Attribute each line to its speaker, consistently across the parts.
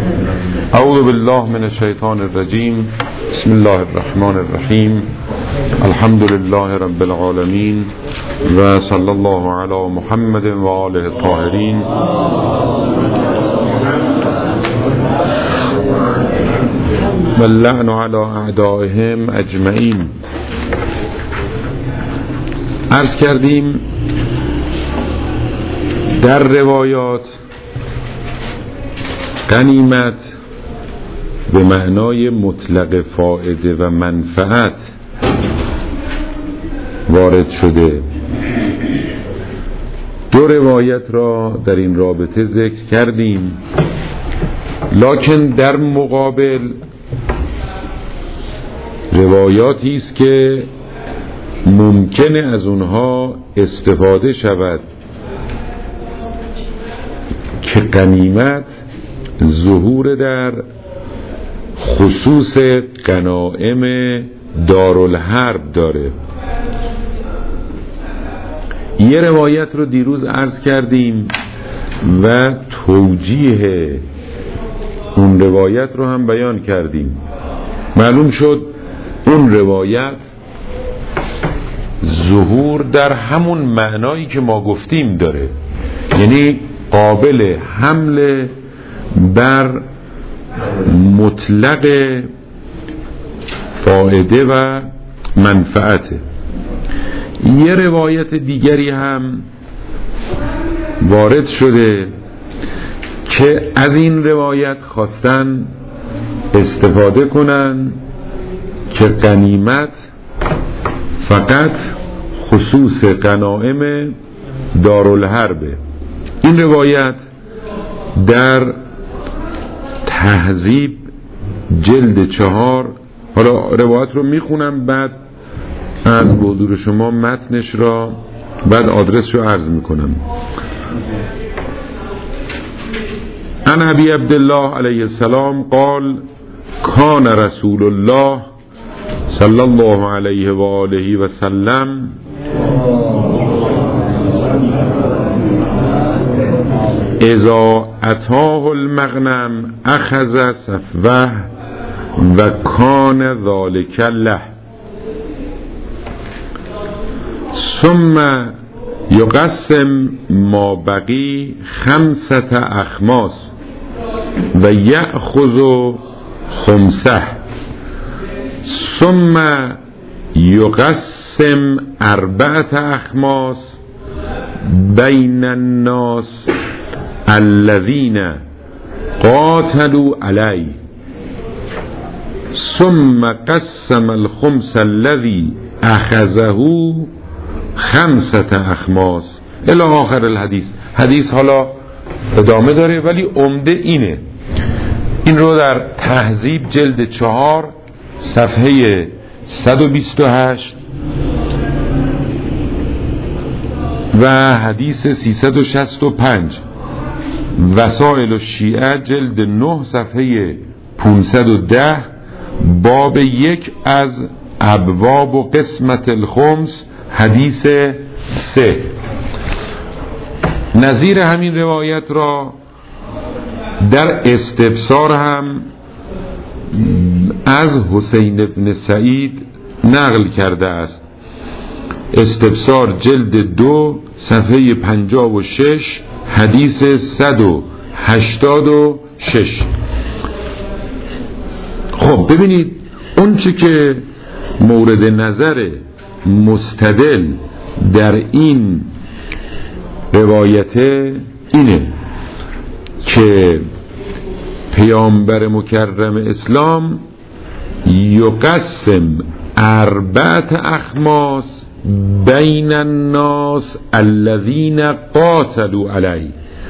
Speaker 1: اعوذ بالله من الشیطان الرجیم. بسم الله الرحمن الرحیم. الحمد لله رب العالمین و صلی الله علی محمد و آله الطاهرین. و اللعن علی اعدائهم اجمعین. عرض کردیم در روایات غنیمت به معنای مطلق فائده و منفعت وارد شده. دو روایت را در این رابطه ذکر کردیم، لکن در مقابل روایاتی است که ممکنه از اونها استفاده شود که غنیمت ظهور در خصوص غنایم دارالحرب داره. یه روایت رو دیروز عرض کردیم و توجیه اون روایت رو هم بیان کردیم. معلوم شد اون روایت ظهور در همون معنایی که ما گفتیم داره، یعنی قابل حمل بر مطلق فائده و منفعته. یه روایت دیگری هم وارد شده که از این روایت خواستن استفاده کنن که غنیمت فقط خصوص غنایم دارالحربه. این روایت در تهذیب جلد 4، حالا روایت رو میخونم بعد از حضور شما متنش را بعد آدرس رو عرض میکنم. عن ابی عبدالله علیه السلام قال کان رسول الله صلی الله علیه و آله و سلم اذا اتاه المغنم اخذ صفوه و کان ذلك له ثم یقسم ما بقی 5 اخماس و یأخذ خمسه ثم یقسم 4 اخماس بین الناس الذين قاتلوا علی ثم قسم الخمس الذي اخذه 5 اخماس الی آخر الحدیث. حدیث حالا ادامه داره ولی عمده اینه. این رو در تهذیب جلد 4 صفحه 128 و حدیث 365 وسائل الشیعه جلد 9 صفحه 510 باب 1 از ابواب و قسمت الخمس حدیث 3. نظیر همین روایت را در استبصار هم از حسین ابن سعید نقل کرده است. استبصار جلد 2 صفحه 56 حدیث 186. خب ببینید اون چه که مورد نظر مستدل در این روایت اینه که پیامبر مکرم اسلام یقسم 4 اخماس بین الناس الذین قاتلوا علی.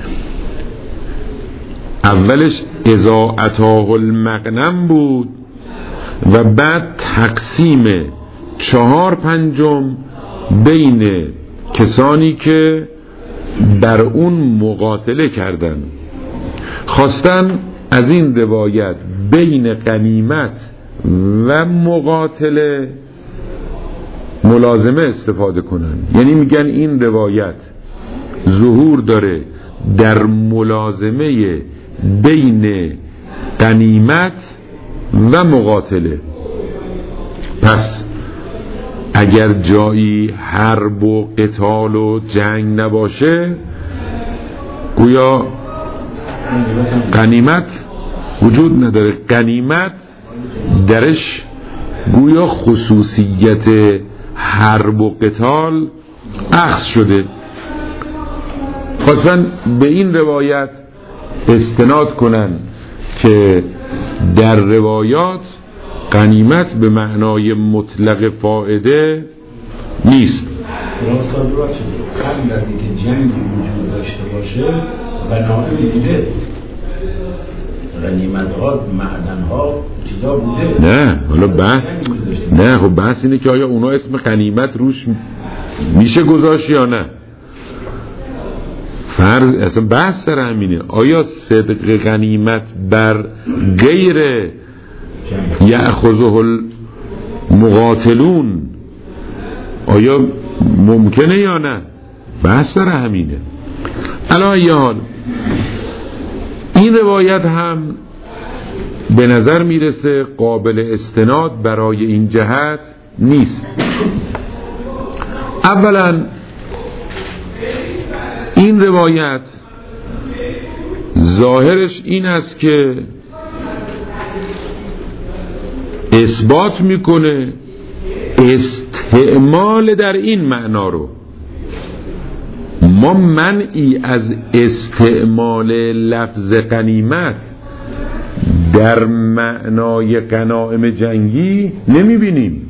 Speaker 1: اولش اذا اتاه المغنم بود و بعد تقسیم 4/5 بین کسانی که بر اون مقاتله کردن. خواستن از این روایت بین غنیمت و مقاتله ملازمه استفاده کنن، یعنی میگن این روایت ظهور داره در ملازمه بین غنیمت و مقاتله. پس اگر جایی حرب و قتال و جنگ نباشه گویا غنیمت وجود نداره. غنیمت درش گویا خصوصیت حرب و قتال اخذ شده. خواستن به این روایت استناد کنن که در روایات غنیمت به معنای مطلق فائده نیست.
Speaker 2: قبل از اینکه جنگی وجود داشته باشه غنایم بوده، غنیمت‌ها، معدن‌ها، چیزا بوده.
Speaker 1: نه حالا خب بحث اینه که آیا اونا اسم غنیمت روش میشه گذاشت یا نه. فرض اصلا بحث سر همینه، آیا صدق غنیمت بر غیر یأخذه المقاتلون آیا ممکنه یا نه. بحث سر همینه. علی ای حال این روایت هم به نظر میرسه قابل استناد برای این جهت نیست. اولا این روایت ظاهرش این است که اثبات میکنه استعمال در این معنا رو. ما منعی از استعمال لفظ غنیمت در معنای غنایم جنگی نمیبینیم.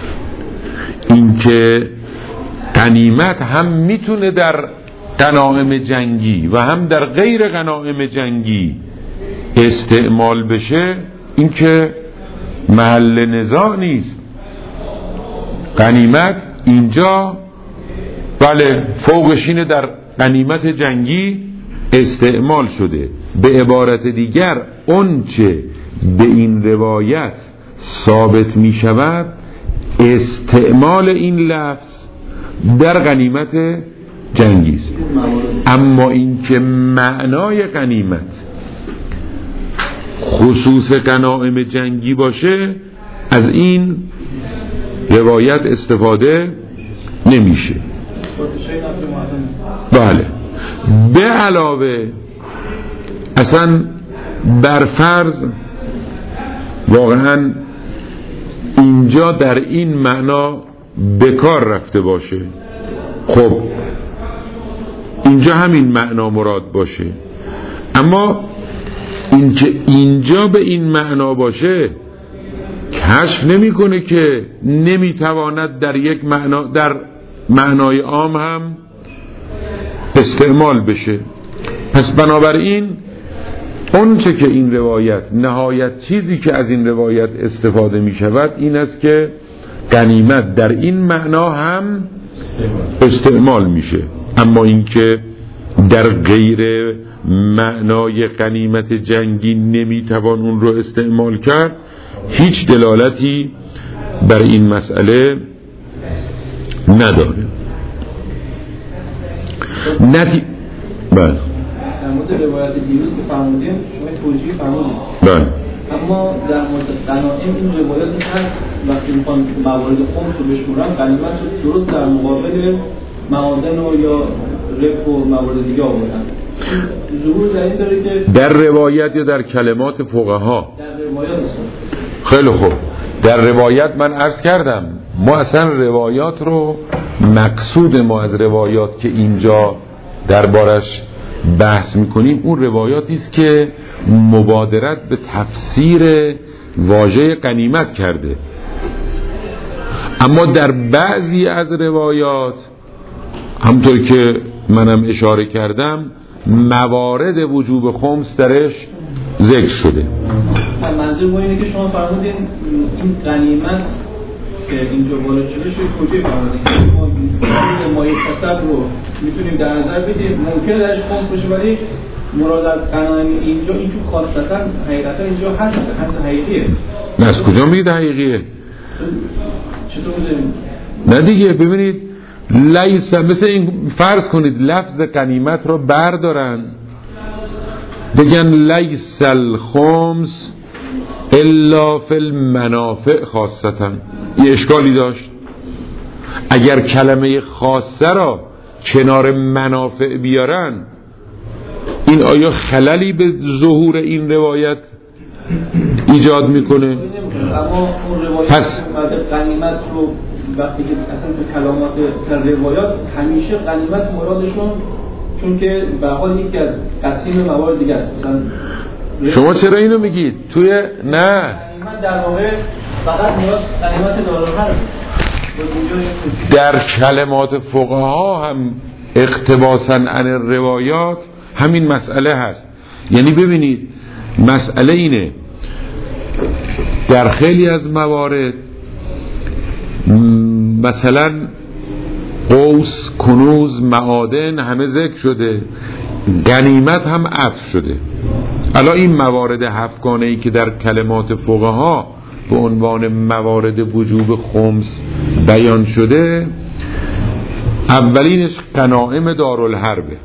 Speaker 1: اینکه غنیمت هم میتونه در غنایم جنگی و هم در غیر غنایم جنگی استعمال بشه این که محل نزاع نیست. غنیمت اینجا بله فوقشینه در غنیمت جنگی استعمال شده. به عبارت دیگر اون چه به این روایت ثابت می شود استعمال این لفظ در غنیمت جنگی است. اما این که معنای غنیمت خصوص غنایم جنگی باشه از این روایت استفاده نمیشه. بله به علاوه اصلا بر فرض واقعا اینجا در این معنا به کار رفته باشه، خب اینجا همین معنا مراد باشه، اما اینکه اینجا به این معنا باشه کشف نمیکنه که نمیتواند در یک معنا در معنای عام هم استعمال بشه. پس بنابراین اون چه که این روایت نهایت چیزی که از این روایت استفاده می شود این است که غنیمت در این معنا هم استعمال میشه، اما اینکه در غیر معنای غنیمت جنگی نمیتوان اون رو استعمال کرد هیچ دلالتی بر این مسئله نداره. بله
Speaker 3: در مورد روایت دیروز که فرمودیم شما توجیه فرمودید،
Speaker 1: بله
Speaker 3: اما در مورد غنایم این روایت هست وقتی میخوان موارد خمس رو بشمورن غنیمت رو درست در مقابل معادن و یا ربح و موارد دیگه آوردن. ظهور در این داره که
Speaker 1: در روایت یا در کلمات فقها؟
Speaker 3: در روایات هست.
Speaker 1: خیلی خوب، در روایت من عرض کردم ما اصلا روایات رو مقصود ما از روایات که اینجا دربارش بحث میکنیم اون روایاتی است که مبادرت به تفسیر واژه غنیمت کرده. اما در بعضی از روایات همطور که منم اشاره کردم موارد وجوب خمس درش ذکر شده.
Speaker 3: منظور ما اینه که شما فرمودین این غنیمت که اینجا وارد شده شده کجای فرمودین ما مایه کسب رو میتونیم در نظر بدیم ممکنه درش خمس بشه ولی مراد از غنایم اینجا خاصتا حقیقتا اینجا هست حقیقیه.
Speaker 1: نه از کجا میگید حقیقیه؟
Speaker 3: چطور میدونیم؟
Speaker 1: نه دیگه ببینید لیس مثل این فرض کنید لفظ غنیمت رو بردارن بگن لیس الخمس الا فی المنافع خاصتا. یه اشکالی داشت. اگر کلمه خاصه را کنار منافع بیارن، این آیا خللی به ظهور این روایت ایجاد میکنه؟
Speaker 3: اما اون روایت
Speaker 1: پس
Speaker 3: غنیمت رو وقتی که اصلا تو کلامات روایات همیشه غنیمت مرادشون، چون که به حال یکی از قسیم موارد دیگه است. مثلا
Speaker 1: شما چرا اینو میگید؟ توی نه
Speaker 3: غنیمت در واقع فقط مراد غنیمت دارالحرب.
Speaker 1: در کلمات فقها هم اقتباساً عن روایات همین مسئله هست. یعنی ببینید مسئله اینه، در خیلی از موارد مثلا قوس، کنوز، معادن همه ذکر شده، غنیمت هم عطف شده. الان این موارد هفتگانه‌ای که در کلمات فقها به عنوان موارد وجوب خمس بیان شده، اولینش غنایم دارالحربه.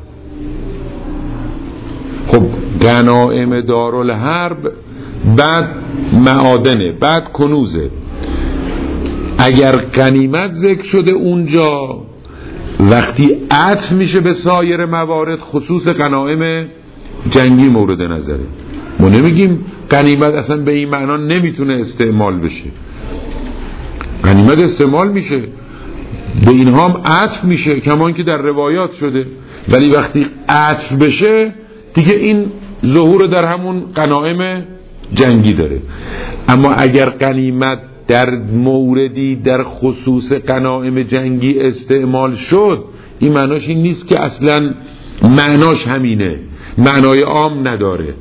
Speaker 1: خب غنایم دارالحرب، بعد معادنه، بعد کنوزه. اگر غنیمت ذکر شده اونجا، وقتی عطف میشه به سایر موارد، خصوص غنایم جنگی مورد نظره. ما نمیگیم غنیمت اصلا به این معنا نمیتونه استعمال بشه. غنیمت استعمال میشه، به اینها هم عطف میشه کمان که در روایات شده، ولی وقتی عطف بشه دیگه این ظهور در همون غنایم جنگی داره. اما اگر غنیمت در موردی در خصوص غنایم جنگی استعمال شد، این معناش این نیست که اصلا معناش همینه، معنای عام نداره.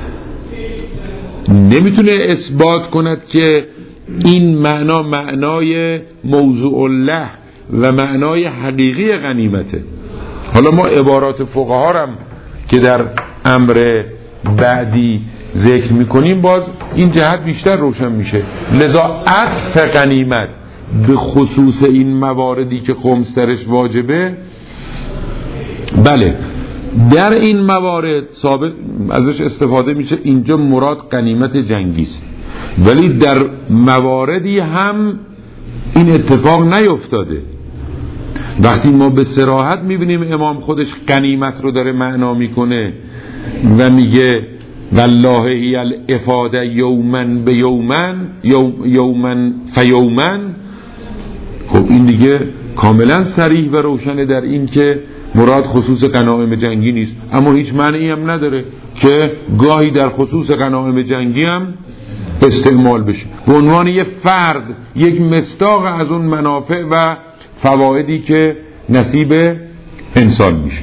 Speaker 1: نمیتونه اثبات کند که این معنا معنای موضوع الله و معنای حقیقی غنیمته. حالا ما عبارات فقها هم که در امر بعدی ذکر میکنیم، باز این جهت بیشتر روشن میشه. لذا عطف غنیمت به خصوص این مواردی که خمس درش واجبه، بله در این موارد ثابت ازش استفاده میشه، اینجا مراد غنیمت جنگی است. ولی در مواردی هم این اتفاق نیفتاده. وقتی ما به صراحت میبینیم امام خودش غنیمت رو داره معنا میکنه و میگه والله ای الافاده یومن به یومن فیومن، خب این دیگه کاملا صریح و روشنه در این که مراد خصوص غنایم جنگی نیست. اما هیچ معنی هم نداره که گاهی در خصوص غنایم جنگی هم استعمال بشه به عنوان یک فرد، یک مصداق از اون منافع و فوایدی که نصیب انسان میشه.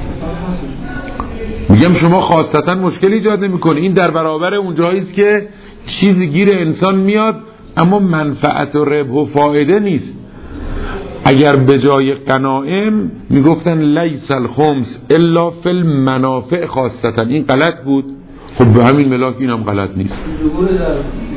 Speaker 1: میگم شما خاصتا مشکل ایجاد نمیکنه. این در برابر اون جایی است که چیزی گیر انسان میاد اما منفعت و ربح و فایده نیست. اگر به جای غنایم میگفتن لیس الخمس الا فی المنافع خاصتا، این غلط بود. خب به همین ملاک اینم غلط نیست.
Speaker 3: ظهور در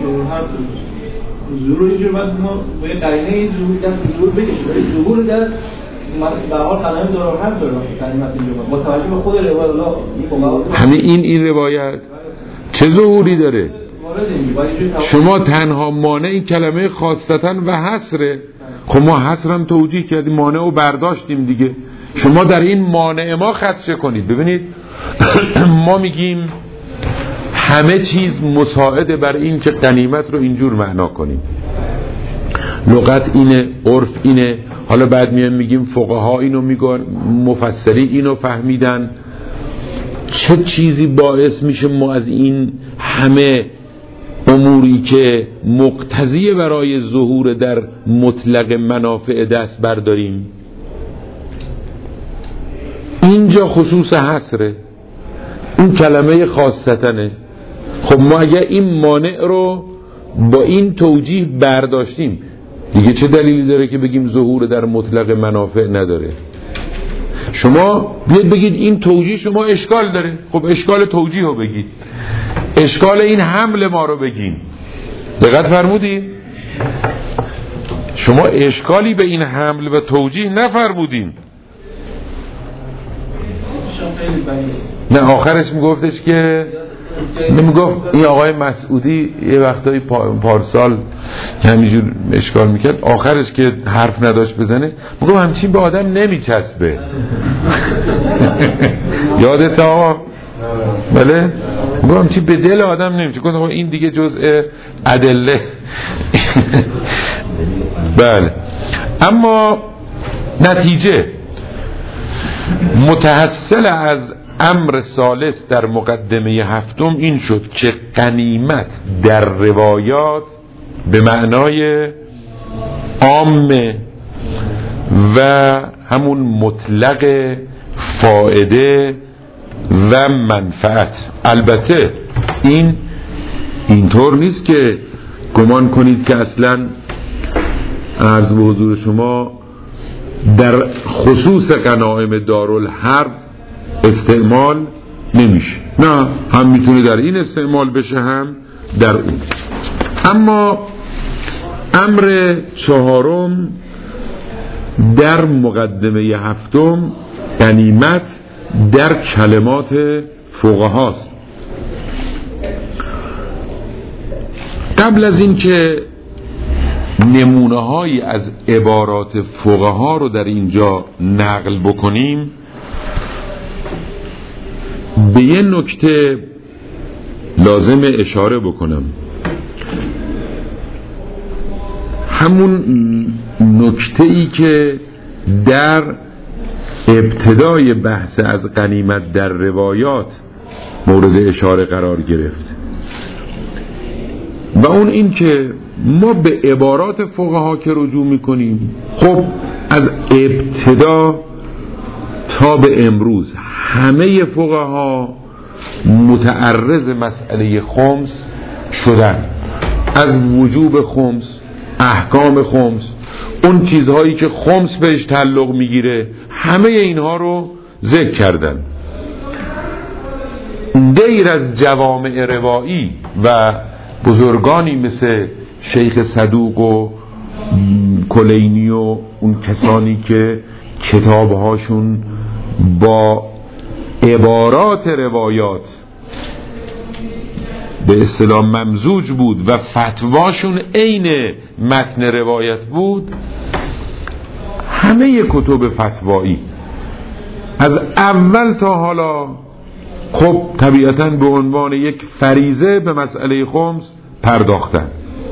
Speaker 3: ظهوری جو بعد ما به قرینه این ظهور دست ظهور بگیریم. ظهور در حال قلم داره هم داره کلمات اینجا با توجه به خود روایت الله
Speaker 1: همین این روایت چه ظهوری داره؟ شما تنها مانع این کلمه خاصتا و حصره. خب ما حصرم توجیه کردیم، مانع رو برداشتیم دیگه. شما در این مانع ما خدشه کنید. ببینید ما میگیم همه چیز مساعده بر این که غنیمت رو اینجور معنا کنیم. لغت اینه، عرف اینه. حالا بعد میگیم فقها اینو میگن، مفسری اینو فهمیدن. چه چیزی باعث میشه ما از این همه اموری که مقتضی برای ظهور در مطلق منافع دست برداریم؟ اینجا خصوص حصره، این کلمه خاصتنه. خب ما اگر این مانع رو با این توجیه برداشتیم، دیگه چه دلیلی داره که بگیم ظهور در مطلق منافع نداره؟ شما بیاید بگید این توجیه شما اشکال داره. خب اشکال توجیه رو بگید، اشکال این حمل ما رو بگین. دقت فرمودین؟ شما اشکالی به این حمل و توجیه نفرمودین.
Speaker 3: خیلی
Speaker 1: نه آخرش میگفتش که میگفت این آقای مسعودی یه وقتایی پارسال همینجور اشکال میکرد، آخرش که حرف نداشت بزنه میگفت همچین به آدم نمیچسبه. یادت آقا؟ بله میگفت همچین به دل آدم نمیچسبه. گفتم این دیگه جزء ادله. بله اما نتیجه متحصل از امر ثالث در مقدمه هفتم این شد که غنیمت در روایات به معنای عامه و همون مطلق فائده و منفعت. البته این اینطور نیست که گمان کنید که اصلا عرض به حضور شما در خصوص غنایم دارالحرب استعمال نمیشه، نه، هم میتونه در این استعمال بشه هم در اون. اما امر چهارم در مقدمه هفتم غنیمت در کلمات فقهاست. قبل از این که نمونه هایی از عبارات فقها رو در اینجا نقل بکنیم، به یه نکته لازم اشاره بکنم. همون نکته ای که در ابتدای بحث از غنیمت در روایات مورد اشاره قرار گرفت و اون این که ما به عبارات فقها که رجوع میکنیم، خب از ابتدا تا به امروز همه فقها متعرض مسئله خمس شدن، از وجوب خمس، احکام خمس، اون چیزهایی که خمس بهش تعلق میگیره، همه اینها رو ذکر کردن. غیر از جوامع روایی و بزرگانی مثل شیخ صدوق و کلینی و اون کسانی که کتابهاشون با عبارات روایات به اصطلاح ممزوج بود و فتواشون عین متن روایت بود، همه کتب فتوایی از اول تا حالا خب طبیعتاً به عنوان یک فریضه به مسئله خمس پرداختن،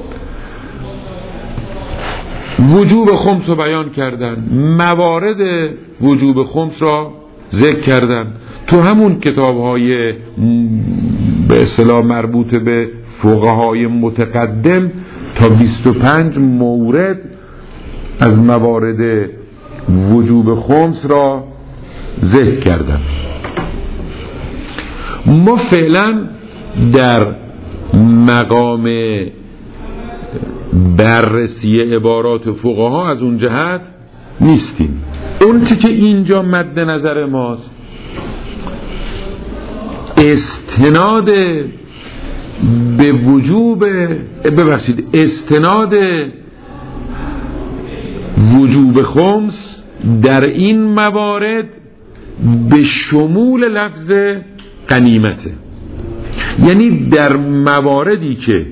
Speaker 1: وجوب خمس رو بیان کردن، موارد وجوب خمس را ذکر کردن. تو همون کتاب‌های به اصطلاح مربوط به فقهای متقدم تا 25 مورد از موارد وجوب خمس را ذکر کردن. ما فعلا در مقام بررسی عبارات فقها از اون جهت نیستیم. اون که اینجا مد نظر ماست استناد به استناد وجوب خمس در این موارد به شمول لفظ غنیمته، یعنی در مواردی که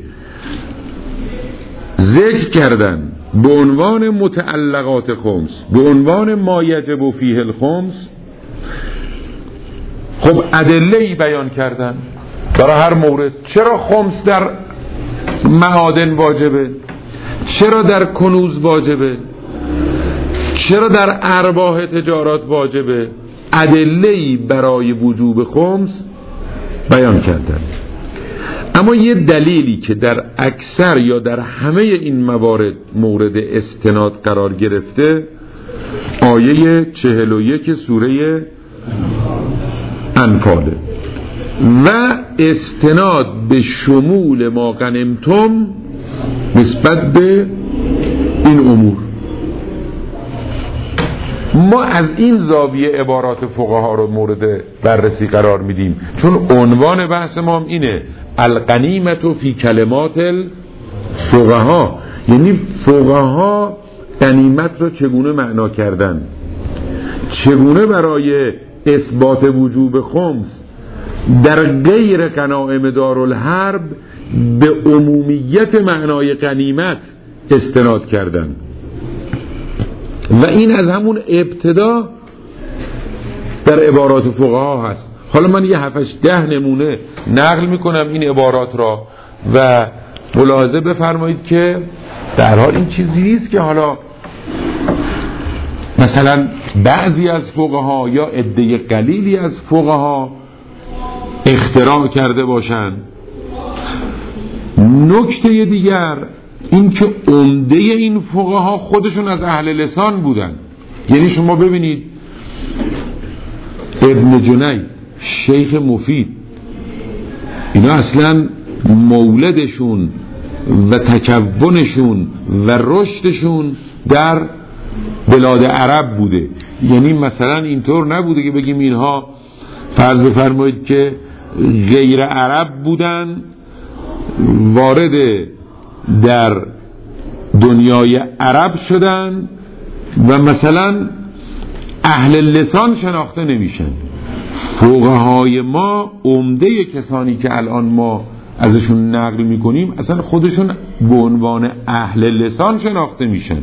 Speaker 1: ذکر کردن به عنوان متعلقات خمس، به عنوان ما یجب فیه الخمس، خب ادله‌ای بیان کردن برای هر مورد. چرا خمس در معادن واجبه؟ چرا در کنوز واجبه؟ چرا در ارباح تجارات واجبه؟ ادله‌ای برای وجوب خمس بیان کردن. اما یه دلیلی که در اکثر یا در همه این موارد مورد استناد قرار گرفته آیه 41 سوره انفاله و استناد به شمول ما غنمتم نسبت به این امور. ما از این زاویه عبارات فقها رو مورد بررسی قرار میدیم، چون عنوان بحث ما هم اینه الغنیمت فی کلمات الفقها، یعنی فقها غنیمت رو چگونه معنا کردن، چگونه برای اثبات وجوب خمس در غیر غنایم دارالحرب به عمومیت معنای غنیمت استناد کردن و این از همون ابتدا در عبارات فقها هست. حالا من یه 7-10 نمونه نقل میکنم این عبارات را و ملاحظه بفرمایید که در حال این چیزی نیست که حالا مثلا بعضی از فقها یا عده قلیلی از فقها اختراع کرده باشند. نکته دیگر این که عمده این فقها خودشون از اهل لسان بودن. یعنی شما ببینید ابن جنید، شیخ مفید، اینا اصلا مولدشون و تکونشون و رشدشون در بلاد عرب بوده. یعنی مثلا اینطور نبوده که بگیم اینها فرض بفرمایید که غیر عرب بودن، وارد در دنیای عرب شدن و مثلا اهل لسان شناخته نمیشن. فقهای ما عمده کسانی که الان ما ازشون نقل میکنیم اصلا خودشون به عنوان اهل لسان شناخته میشن.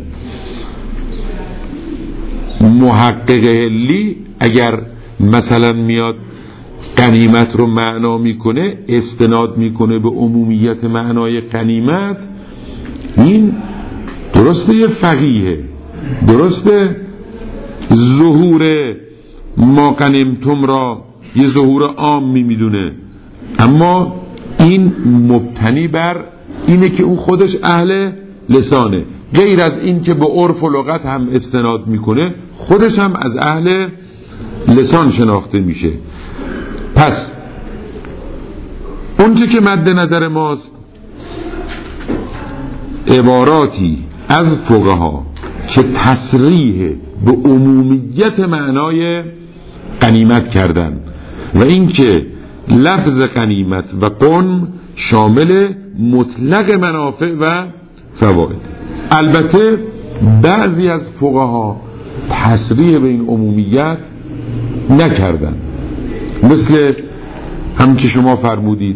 Speaker 1: محقق حلی اگر مثلا میاد غنیمت رو معنا میکنه، استناد میکنه به عمومیت معنای غنیمت، این درسته یه فقیه، درسته ظهور ما غنیمتم را یه ظهور عام میدونه، اما این مبتنی بر اینه که اون خودش اهل لسانه. غیر از این که به عرف و لغت هم استناد میکنه، خودش هم از اهل لسان شناخته میشه. پس اونچه که مد نظر ماست عباراتی از فقها که تصریح به عمومیت معنای غنیمت کردن و اینکه لفظ غنیمت و غنم شامل مطلق منافع و فواید. البته بعضی از فقها تصریح به این عمومیت نکردن، مثل هم که شما فرمودید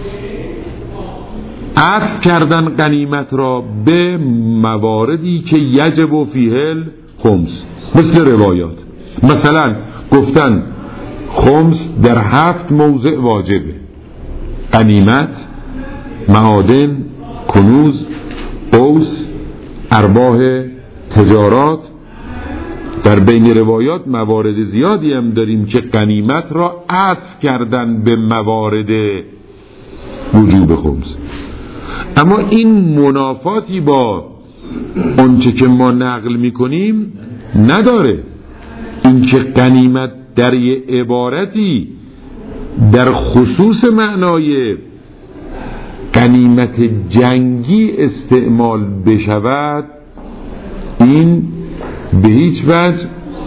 Speaker 1: عطف کردن غنیمت را به مواردی که یجب فیه الخمس، مثل روایات. مثلا گفتن خمس در 7 موضع واجبه: غنیمت، معادن، کنوز، قوس، ارباح تجارات. در بین روایات موارد زیادی هم داریم که غنیمت را عطف کردن به موارد وجوب خمس. اما این منافاتی با اونچه که ما نقل میکنیم نداره. این که غنیمت در یه عبارتی در خصوص معنای غنیمت جنگی استعمال بشود، این به هیچ وجه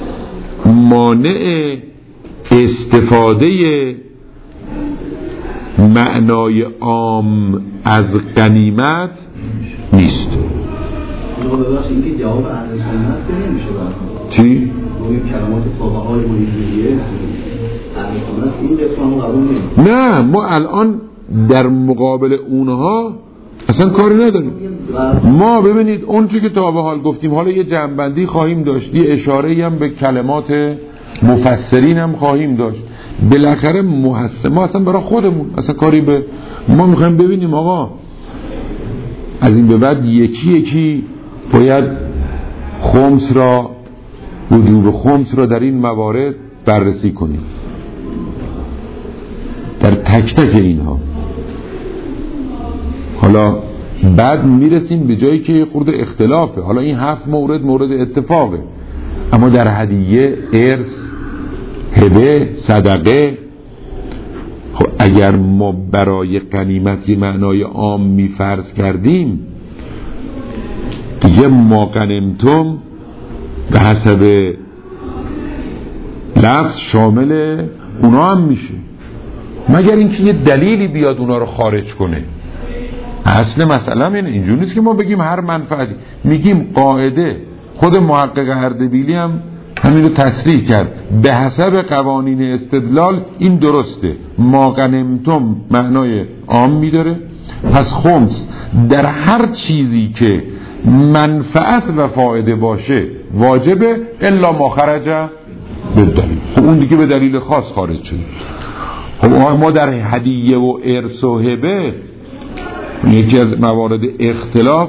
Speaker 1: مانع استفاده معنای عام از غنیمت نیست.
Speaker 4: این که جواب اهل سنت نمیشه برخورد.
Speaker 1: چی؟
Speaker 4: این کلمات فقهای مریضیه اهل سنت این قسمت رو قبول نمی‌کنه.
Speaker 1: نه، ما الان در مقابل اونها اصلا کاری نداریم. ما ببینید اون چی که تا به حال گفتیم، حالا یه جنبندی خواهیم داشت، یه اشاره‌ای هم به کلمات مفسرین هم خواهیم داشت. بالاخره ما اصلا برای خودمون اصلا کاری به ما میخوایم ببینیم آقا از این به بعد یکی یکی باید خمس را، وجوب خمس را در این موارد بررسی کنیم، در تک تک اینها. حالا بعد میرسیم به جایی که خورده اختلافه. حالا این 7 مورد اتفاقه، اما در هدیه، ارث، هبه، صدقه، خب اگر ما برای غنیمتی معنای عام میفرض کردیم، دیگه ما غنمتم به حسب لفظ شامل اونا هم میشه، مگر اینکه یه دلیلی بیاد اونا رو خارج کنه. اصل مسئله اینجور نیست که ما بگیم هر منفعتی، میگیم قاعده. خود محقق اردبیلی هم همین رو تصریح کرد. به حسب قوانین استدلال این درسته، ما غنمتم معنای عام میداره، پس خمس در هر چیزی که منفعت و فایده باشه واجبه، الا ما خرج به دلیل. خب اون دیگه به دلیل خاص خارج شده. خب ما در هدیه و ارث و هبه یکی از موارد اختلاف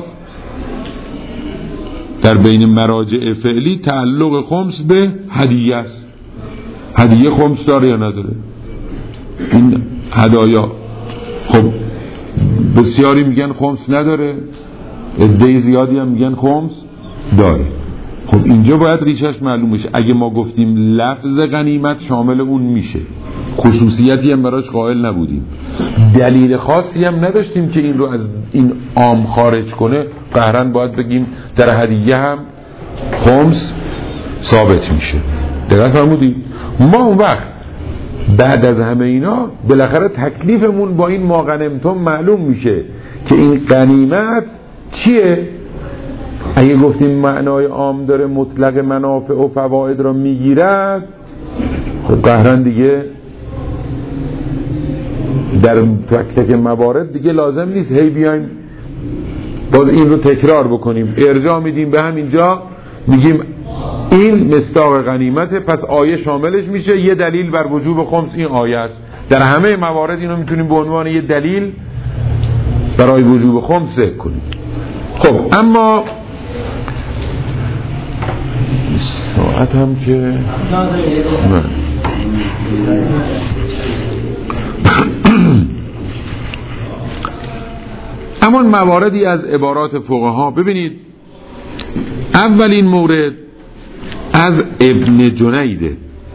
Speaker 1: در بین مراجع فعلی تعلق خمس به هدیه است. هدیه خمس داره یا نداره؟ این هدایا خب بسیاری میگن خمس نداره، عده زیادی هم میگن خمس داره. خب اینجا باید ریشش معلوم بشه. اگه ما گفتیم لفظ غنیمت شامل اون میشه، خصوصیتی هم براش قائل نبودیم، دلیل خاصی هم نداشتیم که این رو از این عام خارج کنه، قهراً باید بگیم در هدیه هم خمس ثابت میشه. دقیق فرمودید؟ ما اون وقت بعد از همه اینا بالاخره تکلیفمون با این ما غنمتم معلوم میشه که این غنیمت چیه. اگه گفتیم معنای عام داره، مطلق منافع و فواید را میگیرد، خب قهراً دیگه در تک تک موارد دیگه لازم نیست هی بیایم باز این رو تکرار بکنیم، ارجاع میدیم به همینجا، میگیم این مصداق غنیمته، پس آیه شاملش میشه. یه دلیل بر وجوب خمس این آیه است. در همه موارد اینو میتونیم به عنوان یه دلیل برای وجوب خمس ذکر کنیم. خب اما ساعت هم که اما مواردی از عبارات فقها ببینید. اولین مورد از ابن جنیده.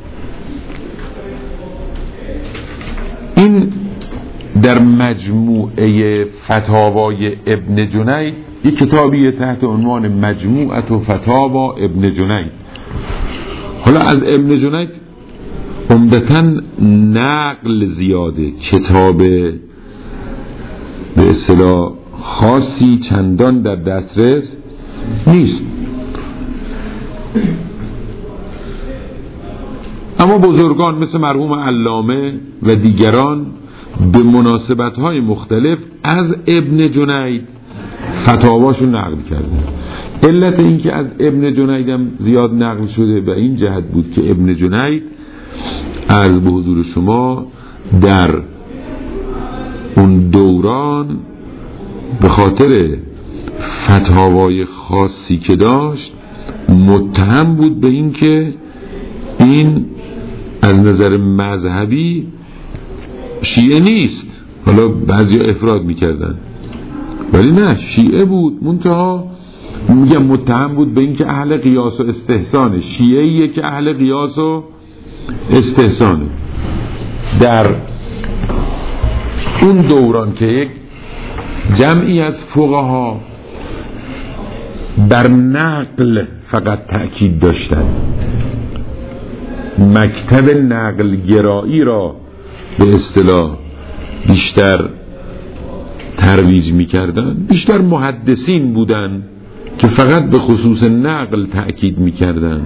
Speaker 1: این در مجموعه فتاوای ابن جنید یک کتابی تحت عنوان مجموعه فتاوا ابن جنید. حالا از ابن جنید عمدتاً نقل زیاده، کتاب به اصطلاح خاصی چندان در دسترس نیست، اما بزرگان مثل مرحوم علامه و دیگران به مناسبت‌های مختلف از ابن جنید فتاواشو نقل کردن. علت این که از ابن جنید هم زیاد نقل شده به این جهت بود که ابن جنید از به حضور شما در اون دوران به خاطر فتاوای خاصی که داشت متهم بود به این که این از نظر مذهبی شیعه نیست. حالا بعضی افراد میکردن ولی نه، شیعه بود، منتها میگم متهم بود به این که اهل قیاس و استحسانه، شیعه‌ایه که اهل قیاس و استحسانه. در اون دوران که یک جمعی از فقها بر نقل فقط تأکید داشتن، مکتب نقل گرایی را به اصطلاح بیشتر ترویج میکردن، بیشتر محدثین بودن که فقط به خصوص نقل تأکید میکردن.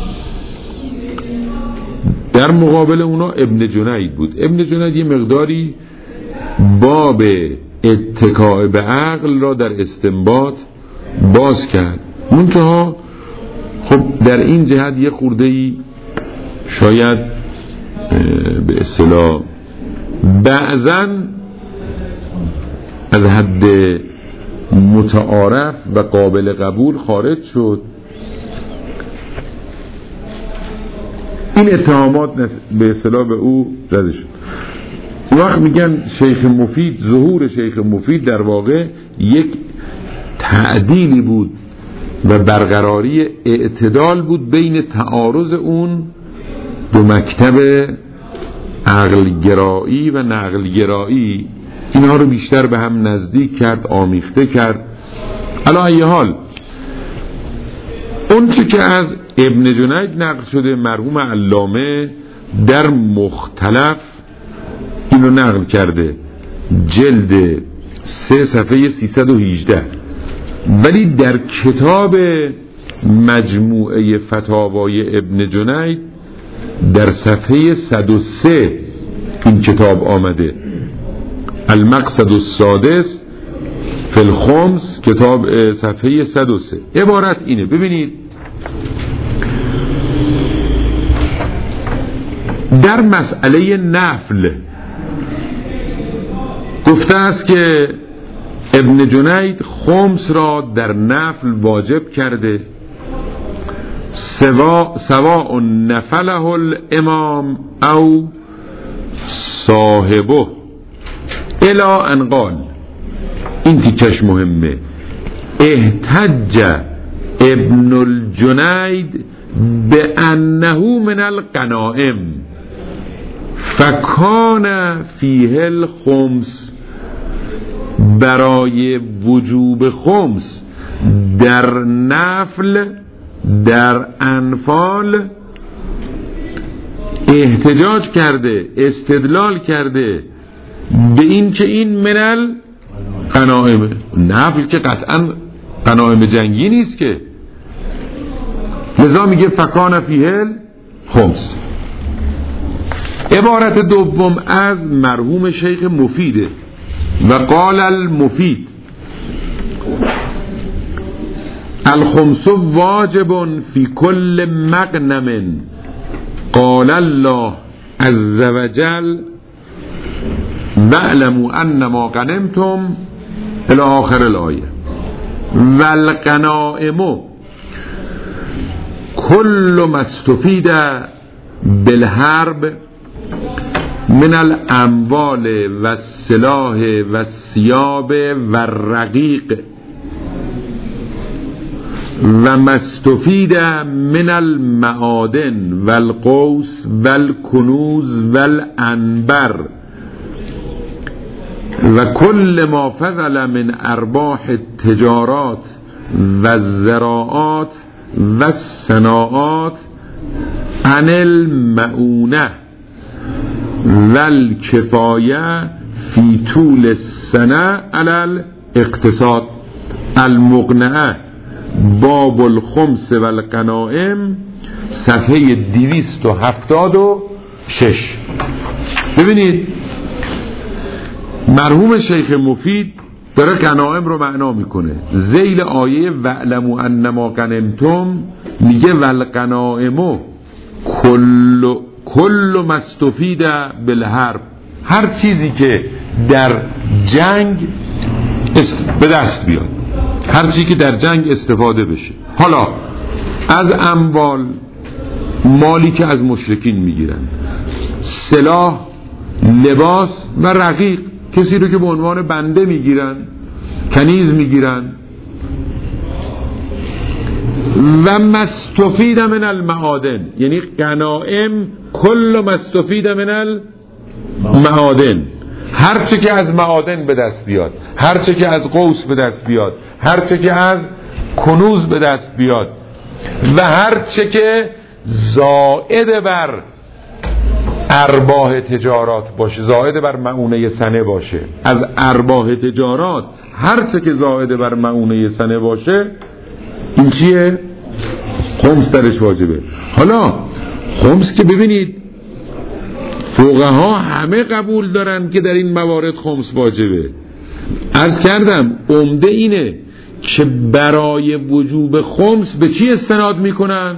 Speaker 1: در مقابل اونا ابن جنید بود. ابن جنید یه مقداری باب اتکاء به عقل را در استنباط باز کرد، منتها خب در این جهت یه خورده‌ای شاید به اصطلاح بعضاً از حد متعارف و قابل قبول خارج شد. این اتهامات به اصطلاح به او زده شد. وقت میگن شیخ مفید، ظهور شیخ مفید در واقع یک تعدیلی بود و برقراری اعتدال بود بین تعارض اون دو مکتب عقل گرایی و نقل گرایی. اینها رو بیشتر به هم نزدیک کرد، آمیخته کرد. علی ای حال اون چه که از ابن جنید نقل شده، مرحوم علامه در مختلف اینو نقل کرده، جلد 3 صفحه 318. ولی در کتاب مجموعه فتاوای ابن جنید در صفحه 103 این کتاب آمده، المقصد السادس فی الخمس، کتاب صفحه 103. عبارت اینه، ببینید در مسئله نفل گفته است که ابن جنید خمس را در نفل واجب کرده، سواء نفله الامام او صاحبه، الی ان قال، این تیکش مهمه، احتج ابن الجنید بانه من الغنائم فکان فیه الخمس، برای وجوب خمس در نفل در انفال احتجاج کرده، استدلال کرده به این که این من الغنائم، نفل که قطعا غنایم جنگی نیست که، لذا میگه فکان فیه الخمس. عبارت دوم از مرحوم شیخ مفیده، و قال المفید الخمس واجب فی کل مغنم قال الله عز وجل واعلموا انما غنمتم الی آخر الآیه، والغنائم کل ما استفید بالحرب من الاموال و السلاح و الثياب و الرقیق و ما استفید من المعادن و القوس و الکنوز و العنبر و کل ما فضل من ارباح التجارات و الزراعات و الصناعات عن المعونه و الکفایه فی طول السنه علی الاقتصاد، المقنعه باب الخمس و الغنائم، صفحه 276. ببینید مرحوم شیخ مفید داره غنائم رو معنا میکنه، ذیل آیه واعلموا انما غنمتم میگه والغنائم کل ما استفید بالحرب، هر چیزی که در جنگ به دست بیاد، هر چیزی که در جنگ استفاده بشه. حالا از اموال، مالی که از مشرکین میگیرن، سلاح، لباس و رقیق، کسی رو که به عنوان بنده میگیرن، کنیز میگیرن، و مستفید من المعادن، یعنی غنائم کل مستفید من المعادن، هرچه که از معادن به دست بیاد، هرچه که از قوس به دست بیاد، هرچه که از کنوز به دست بیاد، و هرچه که زائد بر ارباح تجارات باشه، زائد بر معونه سنه باشه، از ارباح تجارات هرچه که زائد بر معونه سنه باشه، این چیه؟ خمس درش واجبه. حالا خمس که ببینید فقها همه قبول دارن که در این موارد خمس واجبه. عرض کردم عمده اینه که برای وجوب خمس به چی استناد میکنن؟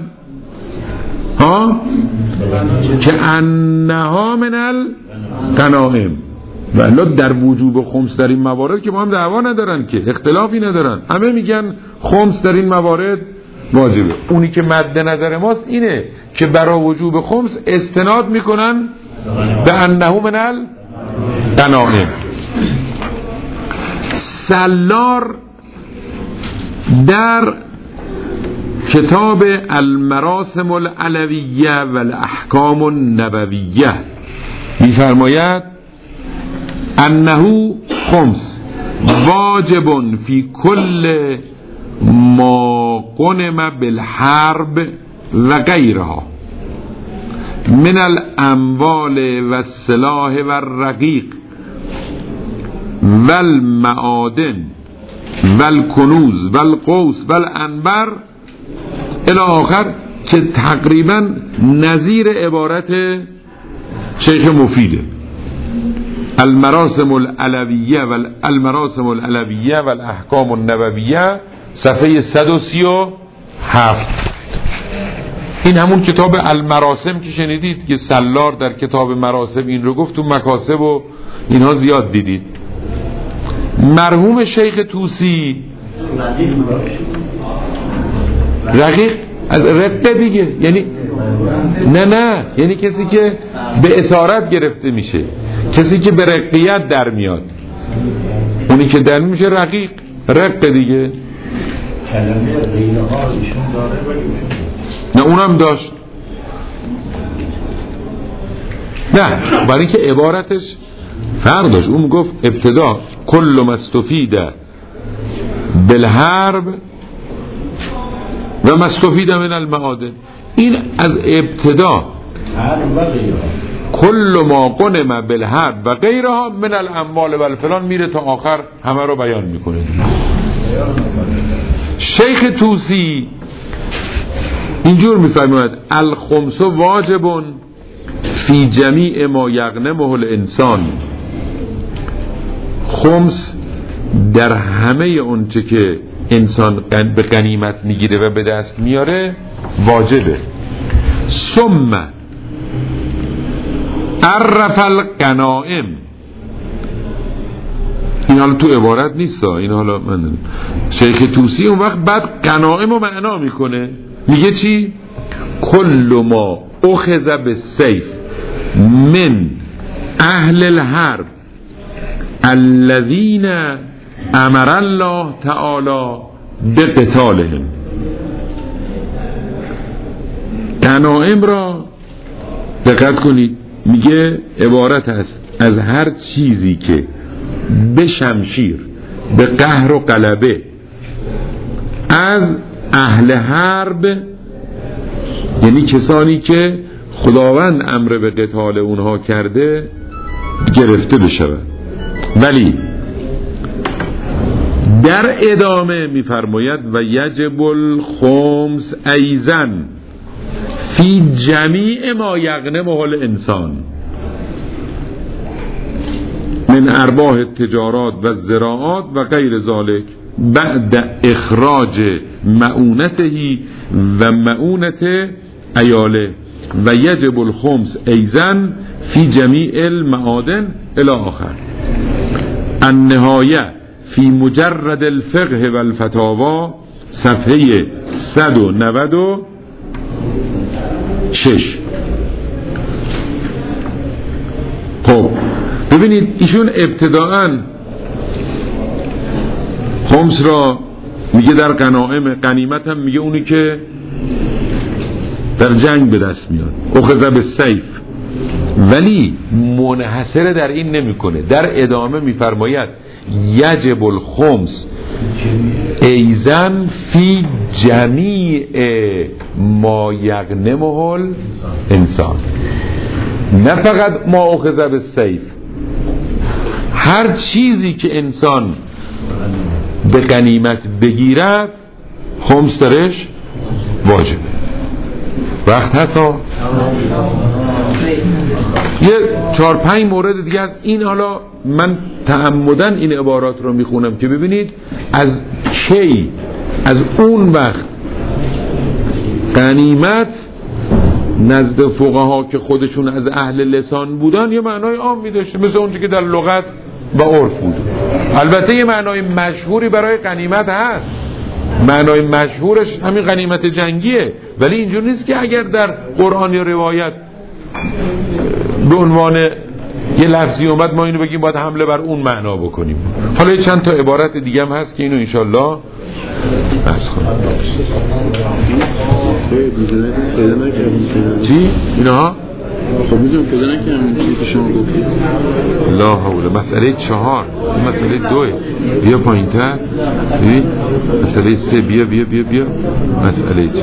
Speaker 1: که انها من الغنائم، ولی در وجوب خمس در این موارد که ما هم دعوا ندارن، که اختلافی ندارن، همه میگن خمس در این موارد واجبه. اونی که مد نظر ماست اینه که برای وجوب خمس استناد میکنن به انه من الغنائم. سلار در کتاب المراسم العلویه و الاحکام النبویه میفرماید انه خمس واجب فی کل ما غنم بالحرب و غیرها من الاموال و السلاح و الرقیق و المعادن و الکنوز و القوس و العنبر الی آخر که تقریبا نظیر عبارت شیخ مفیده. المراسم العلویه و المراسم العلویه و الاحکام النبویه صفحه 137. این همون کتاب المراسم که شنیدید که سلار در کتاب مراسم این رو گفت، تو مکاسب و اینها زیاد دیدید. مرحوم شیخ طوسی رقیق از رقه دیگه، یعنی نه یعنی کسی که به اسارت گرفته میشه، کسی که به رقیت در میاد، اونی که در میشه رقیق، رقه دیگه.
Speaker 2: کلمه غیره ها ایشون داره ولی
Speaker 1: نه اونم داشت، نه برای اینکه عبارتش فرق داشت. اون گفت ابتدا کل مستفید بالحرب و مستفید من المعادن. این از ابتدا کل ما قنم بالحرب و غیرها من الاموال و الفلان میره تا آخر همه رو بیان میکنه. شیخ طوسی اینجور میفرماید الخمس واجب فی جمیع ما یغنمه الانسان. خمس در همه اونچه که انسان به غنیمت میگیره و به دست میاره واجبه. ثم عرف الغنائم. این حالا تو عبارت نیست، این حالا من شیخ طوسی اون وقت بعد غنائم رو معنا میکنه، میگه چی؟ کل ما اخذ بالسیف من اهل الحرب الذين امر الله تعالی بقتالهم. غنائم را دقت کنید، میگه عبارت است از هر چیزی که به شمشیر، به قهر و غلبه از اهل حرب، یعنی کسانی که خداوند امر به قتال اونها کرده، گرفته بشود. ولی در ادامه میفرماید و یجب الخمس ایزن فی جمیع ما یغنمه الانسان من ارباح التجارات و الزراعات و غیر ذلك بعد اخراج معونته و معونت عیاله و یجب الخمس ایزن فی جمیع المعادن الی آخر. النهایه فی مجرد الفقه و الفتاوا صفحه 196. خب ببینید ایشون ابتداءً خمس را میگه در غنیمت هم میگه اونی که در جنگ به دست میاد، اخذ بالسیف، ولی منحصر در این نمیکنه. در ادامه میفرماید یجب الخمس ایزن فی جمیع ما یغنمه الانسان، نه فقط ما اخذ بالسیف، هر چیزی که انسان به غنیمت بگیرد خمس درش واجبه. وقت هستا یه 4-5 مورد دیگه از این. حالا من تعمدن این عبارات رو میخونم که ببینید از کی، از اون وقت غنیمت نزد فقها که خودشون از اهل لسان بودن یه معنای عام میداشته، مثل اونچه که در لغت و عرف بود. البته یه معنای مشهوری برای غنیمت هست، معنای مشهورش همین غنیمت جنگیه، ولی اینجور نیست که اگر در قرآن یا روایت به عنوان یه لفظی اومد ما اینو بگیم باید حمله بر اون معنا بکنیم. حالا چند تا عبارت دیگه هم هست که اینو انشالله عرض خواهم. چی؟ اینها؟
Speaker 5: خب میدونم پیدا نکنم چیزی که شما گفتید.
Speaker 1: لا حول. مسئله 4 این مسئله 2 بیا پایین تر. مسئله 3 بیا مسئله 4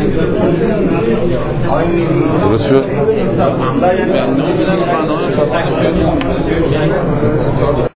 Speaker 1: درست شد؟